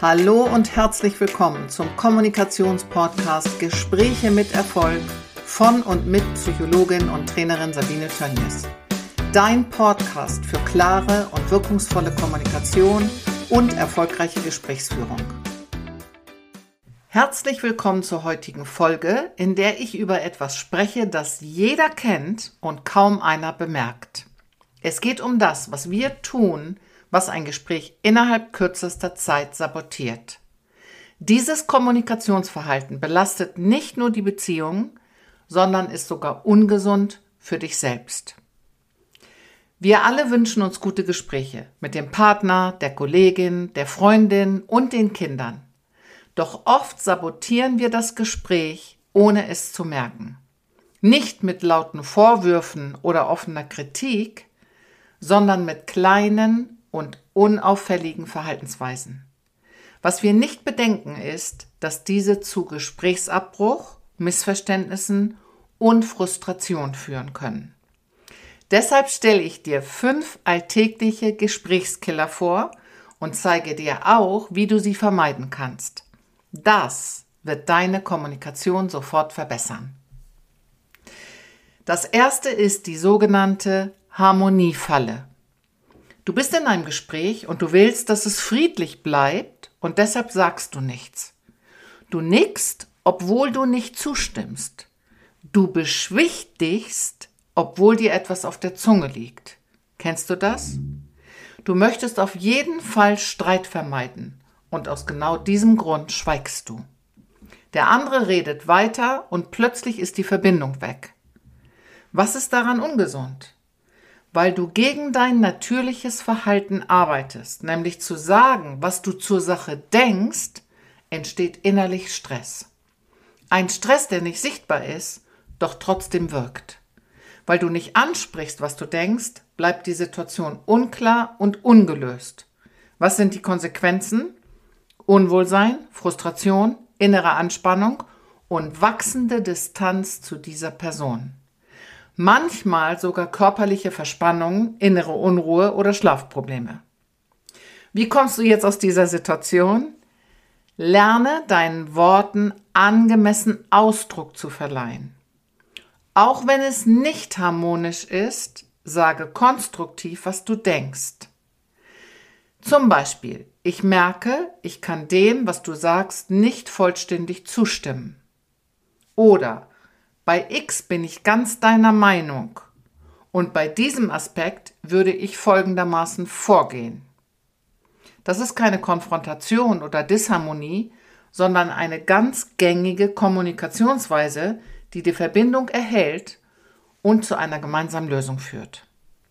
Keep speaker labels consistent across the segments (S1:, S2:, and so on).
S1: Hallo und herzlich willkommen zum Kommunikationspodcast Gespräche mit Erfolg von und mit Psychologin und Trainerin Sabine Tönjes. Dein Podcast für klare und wirkungsvolle Kommunikation und erfolgreiche Gesprächsführung. Herzlich willkommen zur heutigen Folge, in der ich über etwas spreche, das jeder kennt und kaum einer bemerkt. Es geht um das, was wir tun, was ein Gespräch innerhalb kürzester Zeit sabotiert. Dieses Kommunikationsverhalten belastet nicht nur die Beziehung, sondern ist sogar ungesund für dich selbst. Wir alle wünschen uns gute Gespräche mit dem Partner, der Kollegin, der Freundin und den Kindern. Doch oft sabotieren wir das Gespräch, ohne es zu merken. Nicht mit lauten Vorwürfen oder offener Kritik, sondern mit kleinen und unauffälligen Verhaltensweisen. Was wir nicht bedenken ist, dass diese zu Gesprächsabbruch, Missverständnissen und Frustration führen können. Deshalb stelle ich dir 5 alltägliche Gesprächskiller vor und zeige dir auch, wie du sie vermeiden kannst. Das wird deine Kommunikation sofort verbessern. Das erste ist die sogenannte Harmoniefalle. Du bist in einem Gespräch und du willst, dass es friedlich bleibt und deshalb sagst du nichts. Du nickst, obwohl du nicht zustimmst. Du beschwichtigst, obwohl dir etwas auf der Zunge liegt. Kennst du das? Du möchtest auf jeden Fall Streit vermeiden und aus genau diesem Grund schweigst du. Der andere redet weiter und plötzlich ist die Verbindung weg. Was ist daran ungesund? Weil du gegen dein natürliches Verhalten arbeitest, nämlich zu sagen, was du zur Sache denkst, entsteht innerlich Stress. Ein Stress, der nicht sichtbar ist, doch trotzdem wirkt. Weil du nicht ansprichst, was du denkst, bleibt die Situation unklar und ungelöst. Was sind die Konsequenzen? Unwohlsein, Frustration, innere Anspannung und wachsende Distanz zu dieser Person. Manchmal sogar körperliche Verspannungen, innere Unruhe oder Schlafprobleme. Wie kommst du jetzt aus dieser Situation? Lerne deinen Worten angemessen Ausdruck zu verleihen. Auch wenn es nicht harmonisch ist, sage konstruktiv, was du denkst. Zum Beispiel, ich merke, ich kann dem, was du sagst, nicht vollständig zustimmen. Oder bei X bin ich ganz deiner Meinung und bei diesem Aspekt würde ich folgendermaßen vorgehen. Das ist keine Konfrontation oder Disharmonie, sondern eine ganz gängige Kommunikationsweise, die die Verbindung erhält und zu einer gemeinsamen Lösung führt.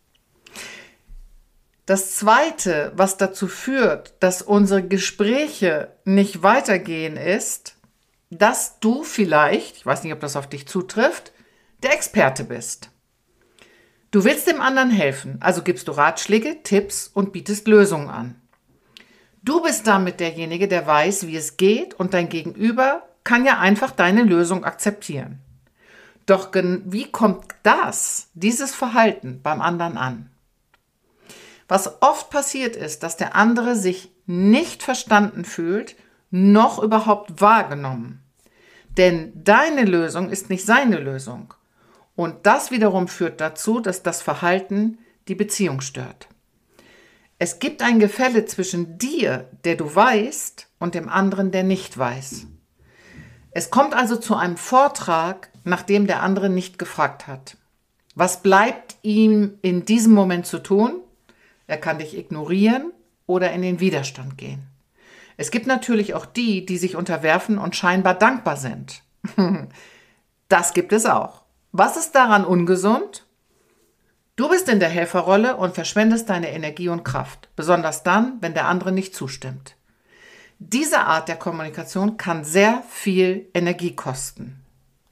S1: Das Zweite, was dazu führt, dass unsere Gespräche nicht weitergehen, ist, dass du vielleicht, ich weiß nicht, ob das auf dich zutrifft, der Experte bist. Du willst dem anderen helfen, also gibst du Ratschläge, Tipps und bietest Lösungen an. Du bist damit derjenige, der weiß, wie es geht und dein Gegenüber kann ja einfach deine Lösung akzeptieren. Doch wie kommt dieses Verhalten beim anderen an? Was oft passiert ist, dass der andere sich nicht verstanden fühlt, noch überhaupt wahrgenommen. Denn deine Lösung ist nicht seine Lösung. Und das wiederum führt dazu, dass das Verhalten die Beziehung stört. Es gibt ein Gefälle zwischen dir, der du weißt, und dem anderen, der nicht weiß. Es kommt also zu einem Vortrag, nachdem der andere nicht gefragt hat. Was bleibt ihm in diesem Moment zu tun? Er kann dich ignorieren oder in den Widerstand gehen. Es gibt natürlich auch die, die sich unterwerfen und scheinbar dankbar sind. Das gibt es auch. Was ist daran ungesund? Du bist in der Helferrolle und verschwendest deine Energie und Kraft, besonders dann, wenn der andere nicht zustimmt. Diese Art der Kommunikation kann sehr viel Energie kosten.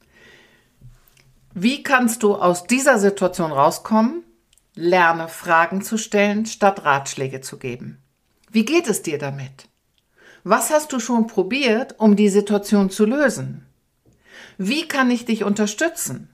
S1: Wie kannst du aus dieser Situation rauskommen? Lerne Fragen zu stellen, statt Ratschläge zu geben. Wie geht es dir damit? Was hast du schon probiert, um die Situation zu lösen? Wie kann ich dich unterstützen?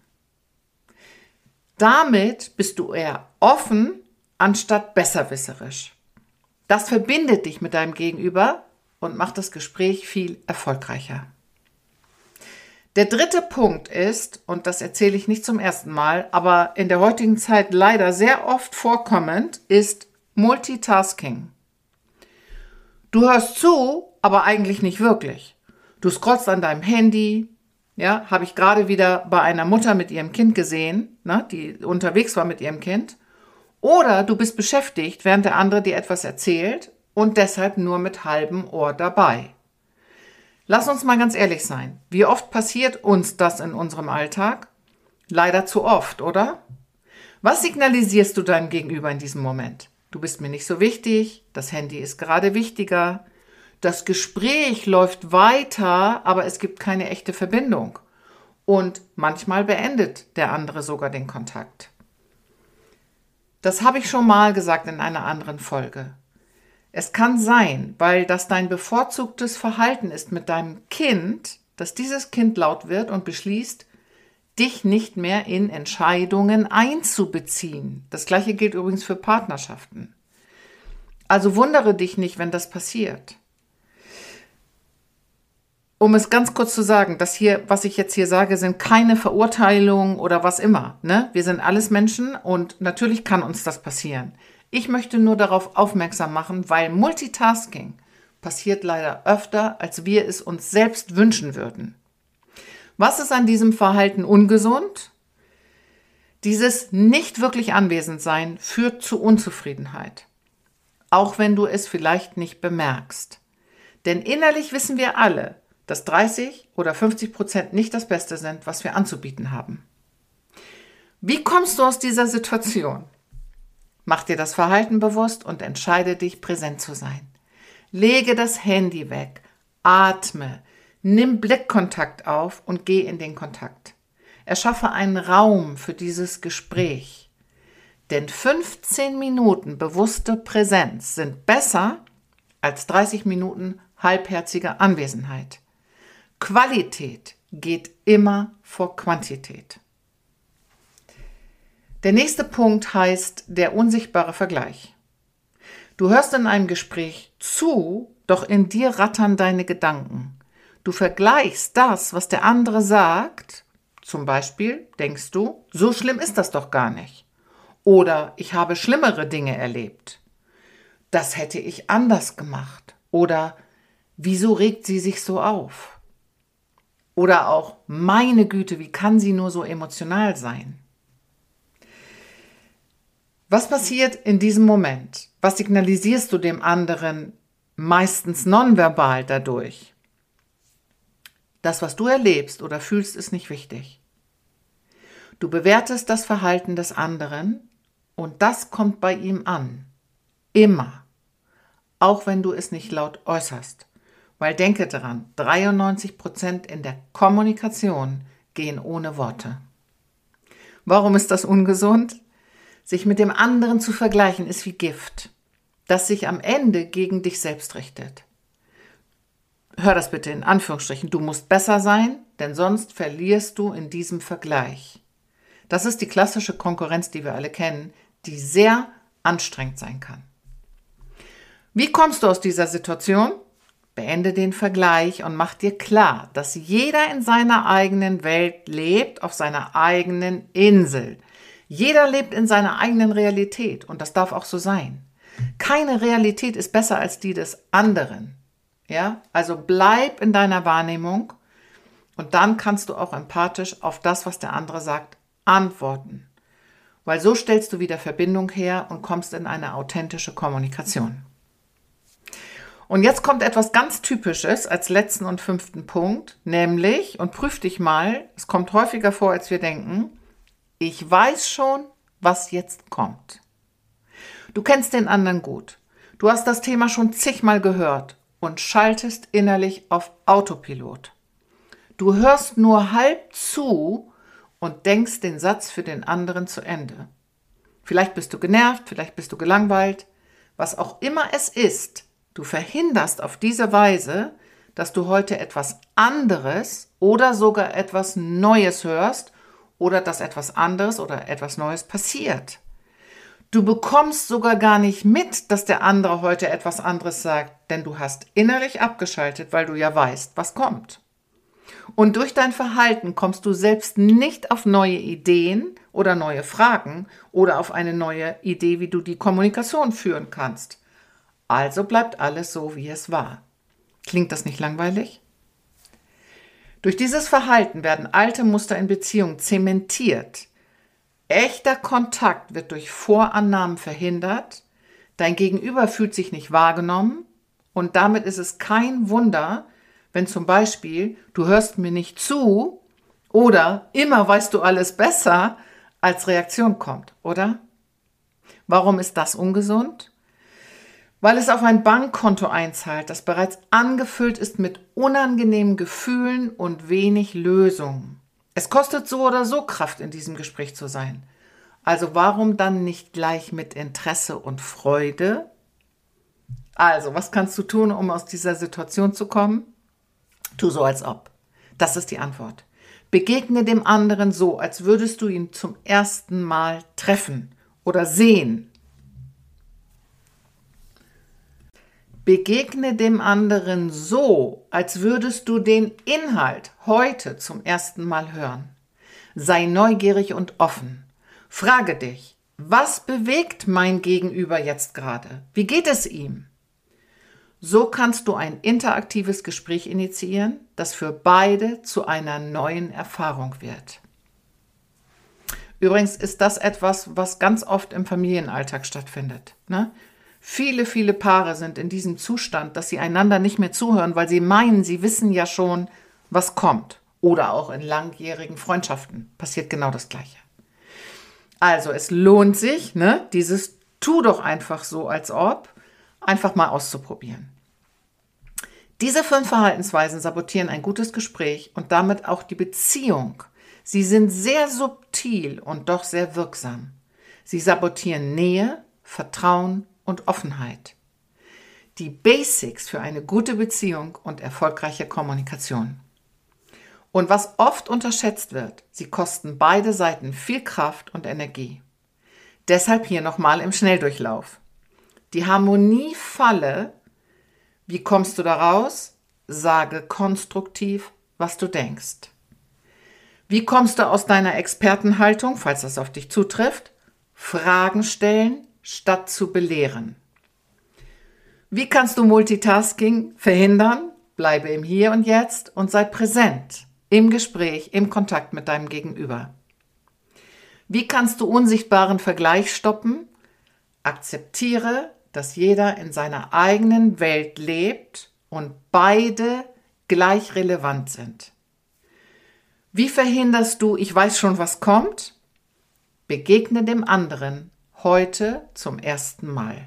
S1: Damit bist du eher offen, anstatt besserwisserisch. Das verbindet dich mit deinem Gegenüber und macht das Gespräch viel erfolgreicher. Der dritte Punkt ist, und das erzähle ich nicht zum ersten Mal, aber in der heutigen Zeit leider sehr oft vorkommend, ist Multitasking. Du hörst zu, aber eigentlich nicht wirklich. Du scrollst an deinem Handy, ja, habe ich gerade wieder bei einer Mutter mit ihrem Kind gesehen, ne, die unterwegs war mit ihrem Kind. Oder du bist beschäftigt, während der andere dir etwas erzählt und deshalb nur mit halbem Ohr dabei. Lass uns mal ganz ehrlich sein. Wie oft passiert uns das in unserem Alltag? Leider zu oft, oder? Was signalisierst du deinem Gegenüber in diesem Moment? Du bist mir nicht so wichtig, das Handy ist gerade wichtiger, das Gespräch läuft weiter, aber es gibt keine echte Verbindung. Und manchmal beendet der andere sogar den Kontakt. Das habe ich schon mal gesagt in einer anderen Folge. Es kann sein, weil das dein bevorzugtes Verhalten ist mit deinem Kind, dass dieses Kind laut wird und beschließt, dich nicht mehr in Entscheidungen einzubeziehen. Das Gleiche gilt übrigens für Partnerschaften. Also wundere dich nicht, wenn das passiert. Um es ganz kurz zu sagen, das hier, was ich jetzt hier sage, sind keine Verurteilungen oder was immer. Ne? Wir sind alles Menschen und natürlich kann uns das passieren. Ich möchte nur darauf aufmerksam machen, weil Multitasking passiert leider öfter, als wir es uns selbst wünschen würden. Was ist an diesem Verhalten ungesund? Dieses nicht wirklich Anwesendsein führt zu Unzufriedenheit, auch wenn du es vielleicht nicht bemerkst. Denn innerlich wissen wir alle, dass 30 oder 50% nicht das Beste sind, was wir anzubieten haben. Wie kommst du aus dieser Situation? Mach dir das Verhalten bewusst und entscheide dich, präsent zu sein. Lege das Handy weg, atme, nimm Blickkontakt auf und geh in den Kontakt. Erschaffe einen Raum für dieses Gespräch. Denn 15 Minuten bewusste Präsenz sind besser als 30 Minuten halbherzige Anwesenheit. Qualität geht immer vor Quantität. Der nächste Punkt heißt der unsichtbare Vergleich. Du hörst in einem Gespräch zu, doch in dir rattern deine Gedanken. Du vergleichst das, was der andere sagt. Zum Beispiel denkst du, so schlimm ist das doch gar nicht. Oder ich habe schlimmere Dinge erlebt. Das hätte ich anders gemacht. Oder wieso regt sie sich so auf? Oder auch, meine Güte, wie kann sie nur so emotional sein? Was passiert in diesem Moment? Was signalisierst du dem anderen meistens nonverbal dadurch? Das, was du erlebst oder fühlst, ist nicht wichtig. Du bewertest das Verhalten des anderen und das kommt bei ihm an. Immer. Auch wenn du es nicht laut äußerst. Weil denke daran, 93% in der Kommunikation gehen ohne Worte. Warum ist das ungesund? Sich mit dem anderen zu vergleichen ist wie Gift, das sich am Ende gegen dich selbst richtet. Hör das bitte in Anführungsstrichen. Du musst besser sein, denn sonst verlierst du in diesem Vergleich. Das ist die klassische Konkurrenz, die wir alle kennen, die sehr anstrengend sein kann. Wie kommst du aus dieser Situation? Beende den Vergleich und mach dir klar, dass jeder in seiner eigenen Welt lebt, auf seiner eigenen Insel. Jeder lebt in seiner eigenen Realität und das darf auch so sein. Keine Realität ist besser als die des anderen. Ja? Also bleib in deiner Wahrnehmung und dann kannst du auch empathisch auf das, was der andere sagt, antworten. Weil so stellst du wieder Verbindung her und kommst in eine authentische Kommunikation. Und jetzt kommt etwas ganz Typisches als letzten und 5. Punkt, nämlich, und prüf dich mal, es kommt häufiger vor, als wir denken, ich weiß schon, was jetzt kommt. Du kennst den anderen gut. Du hast das Thema schon zigmal gehört und schaltest innerlich auf Autopilot. Du hörst nur halb zu und denkst den Satz für den anderen zu Ende. Vielleicht bist du genervt, vielleicht bist du gelangweilt. Was auch immer es ist, du verhinderst auf diese Weise, dass du heute etwas anderes oder sogar etwas Neues hörst oder dass etwas anderes oder etwas Neues passiert. Du bekommst sogar gar nicht mit, dass der andere heute etwas anderes sagt, denn du hast innerlich abgeschaltet, weil du ja weißt, was kommt. Und durch dein Verhalten kommst du selbst nicht auf neue Ideen oder neue Fragen oder auf eine neue Idee, wie du die Kommunikation führen kannst. Also bleibt alles so, wie es war. Klingt das nicht langweilig? Durch dieses Verhalten werden alte Muster in Beziehungen zementiert. Echter Kontakt wird durch Vorannahmen verhindert, dein Gegenüber fühlt sich nicht wahrgenommen und damit ist es kein Wunder, wenn zum Beispiel du hörst mir nicht zu oder immer weißt du alles besser als Reaktion kommt, oder? Warum ist das ungesund? Weil es auf ein Bankkonto einzahlt, das bereits angefüllt ist mit unangenehmen Gefühlen und wenig Lösungen. Es kostet so oder so Kraft, in diesem Gespräch zu sein. Also warum dann nicht gleich mit Interesse und Freude? Also, was kannst du tun, um aus dieser Situation zu kommen? Tu so, als ob. Das ist die Antwort. Begegne dem anderen so, als würdest du ihn zum ersten Mal treffen oder sehen. Begegne dem anderen so, als würdest du den Inhalt heute zum ersten Mal hören. Sei neugierig und offen. Frage dich, was bewegt mein Gegenüber jetzt gerade? Wie geht es ihm? So kannst du ein interaktives Gespräch initiieren, das für beide zu einer neuen Erfahrung wird. Übrigens ist das etwas, was ganz oft im Familienalltag stattfindet, ne? Viele Paare sind in diesem Zustand, dass sie einander nicht mehr zuhören, weil sie meinen, sie wissen ja schon, was kommt. Oder auch in langjährigen Freundschaften passiert genau das Gleiche. Also es lohnt sich, ne, dieses tu doch einfach so, als ob, einfach mal auszuprobieren. Diese 5 Verhaltensweisen sabotieren ein gutes Gespräch und damit auch die Beziehung. Sie sind sehr subtil und doch sehr wirksam. Sie sabotieren Nähe, Vertrauen und Offenheit. Die Basics für eine gute Beziehung und erfolgreiche Kommunikation. Und was oft unterschätzt wird, sie kosten beide Seiten viel Kraft und Energie. Deshalb hier nochmal im Schnelldurchlauf. Die Harmoniefalle, wie kommst du da raus? Sage konstruktiv, was du denkst. Wie kommst du aus deiner Expertenhaltung, falls das auf dich zutrifft? Fragen stellen, statt zu belehren. Wie kannst du Multitasking verhindern? Bleibe im Hier und Jetzt und sei präsent, im Gespräch, im Kontakt mit deinem Gegenüber. Wie kannst du unsichtbaren Vergleich stoppen? Akzeptiere, dass jeder in seiner eigenen Welt lebt und beide gleich relevant sind. Wie verhinderst du, ich weiß schon, was kommt? Begegne dem anderen heute zum ersten Mal.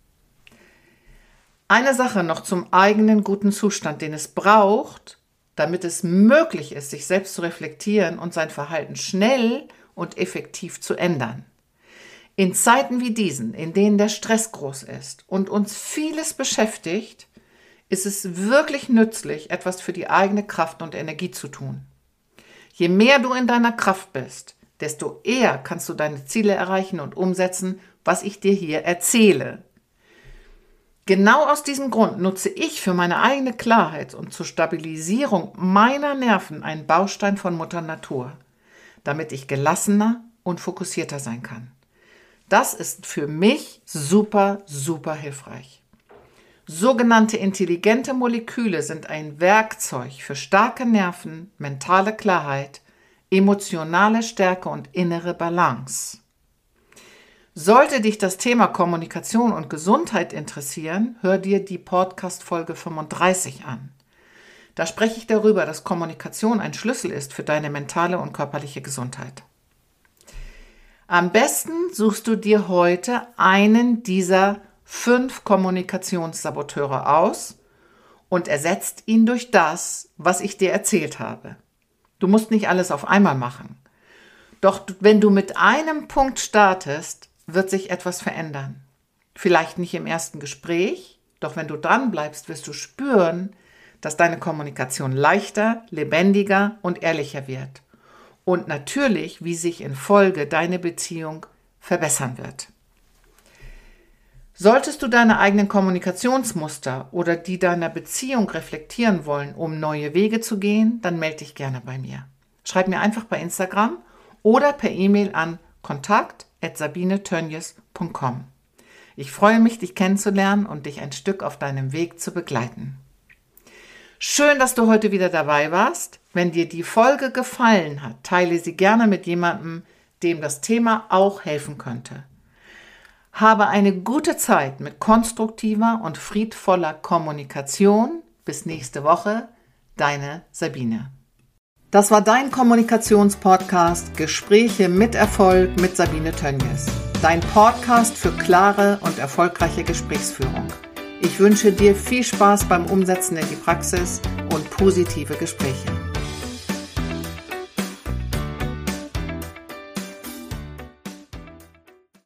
S1: Eine Sache noch zum eigenen guten Zustand, den es braucht, damit es möglich ist, sich selbst zu reflektieren und sein Verhalten schnell und effektiv zu ändern. In Zeiten wie diesen, in denen der Stress groß ist und uns vieles beschäftigt, ist es wirklich nützlich, etwas für die eigene Kraft und Energie zu tun. Je mehr du in deiner Kraft bist, desto eher kannst du deine Ziele erreichen und umsetzen, was ich dir hier erzähle. Genau aus diesem Grund nutze ich für meine eigene Klarheit und zur Stabilisierung meiner Nerven einen Baustein von Mutter Natur, damit ich gelassener und fokussierter sein kann. Das ist für mich super hilfreich. Sogenannte intelligente Moleküle sind ein Werkzeug für starke Nerven, mentale Klarheit, emotionale Stärke und innere Balance. Sollte dich das Thema Kommunikation und Gesundheit interessieren, hör dir die Podcast-Folge 35 an. Da spreche ich darüber, dass Kommunikation ein Schlüssel ist für deine mentale und körperliche Gesundheit. Am besten suchst du dir heute einen dieser 5 Kommunikationssaboteure aus und ersetzt ihn durch das, was ich dir erzählt habe. Du musst nicht alles auf einmal machen. Doch wenn du mit einem Punkt startest, wird sich etwas verändern. Vielleicht nicht im ersten Gespräch, doch wenn du dran bleibst, wirst du spüren, dass deine Kommunikation leichter, lebendiger und ehrlicher wird. Und natürlich, wie sich in Folge deine Beziehung verbessern wird. Solltest du deine eigenen Kommunikationsmuster oder die deiner Beziehung reflektieren wollen, um neue Wege zu gehen, dann melde dich gerne bei mir. Schreib mir einfach bei Instagram oder per E-Mail an kontakt@sabinetönjes.com. Ich freue mich, dich kennenzulernen und dich ein Stück auf deinem Weg zu begleiten. Schön, dass du heute wieder dabei warst. Wenn dir die Folge gefallen hat, teile sie gerne mit jemandem, dem das Thema auch helfen könnte. Habe eine gute Zeit mit konstruktiver und friedvoller Kommunikation. Bis nächste Woche, deine Sabine. Das war dein Kommunikationspodcast Gespräche mit Erfolg mit Sabine Tönjes. Dein Podcast für klare und erfolgreiche Gesprächsführung. Ich wünsche dir viel Spaß beim Umsetzen in die Praxis und positive Gespräche.